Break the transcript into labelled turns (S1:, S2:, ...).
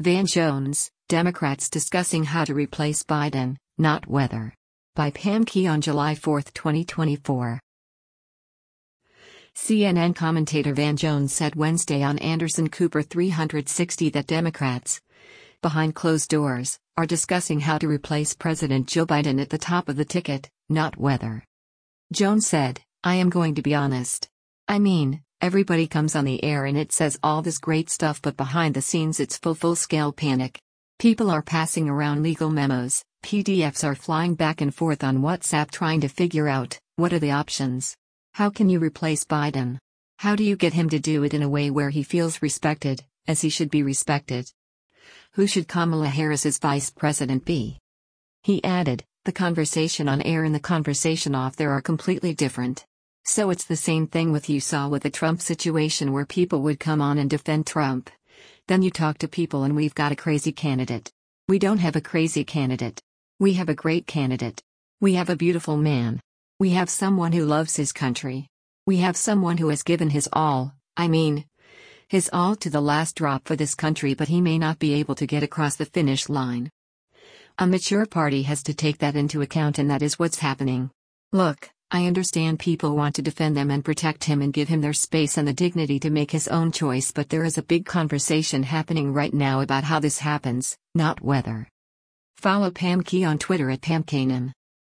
S1: Van Jones, Democrats discussing how to replace Biden, not whether. By Pam Key on July 4, 2024. CNN commentator Van Jones said Wednesday on Anderson Cooper 360 that Democrats, behind closed doors, are discussing how to replace President Joe Biden at the top of the ticket, not whether. Jones said, "I am going to be honest. I mean, everybody comes on the air and it says all this great stuff, but behind the scenes it's full-scale panic. People are passing around legal memos, PDFs are flying back and forth on WhatsApp trying to figure out, what are the options? How can you replace Biden? How do you get him to do it in a way where he feels respected, as he should be respected? Who should Kamala Harris's vice president be?" He added, "The conversation on air and the conversation off there are completely different. So it's the same thing with you saw with the Trump situation where people would come on and defend Trump. Then you talk to people and we've got a crazy candidate. We don't have a crazy candidate. We have a great candidate. We have a beautiful man. We have someone who loves his country. We have someone who has given his all, his all to the last drop for this country, but he may not be able to get across the finish line. A mature party has to take that into account, and that is what's happening. Look, I understand people want to defend them and protect him and give him their space and the dignity to make his own choice, but there is a big conversation happening right now about how this happens, not whether." Follow Pam Key on Twitter at PamKanem.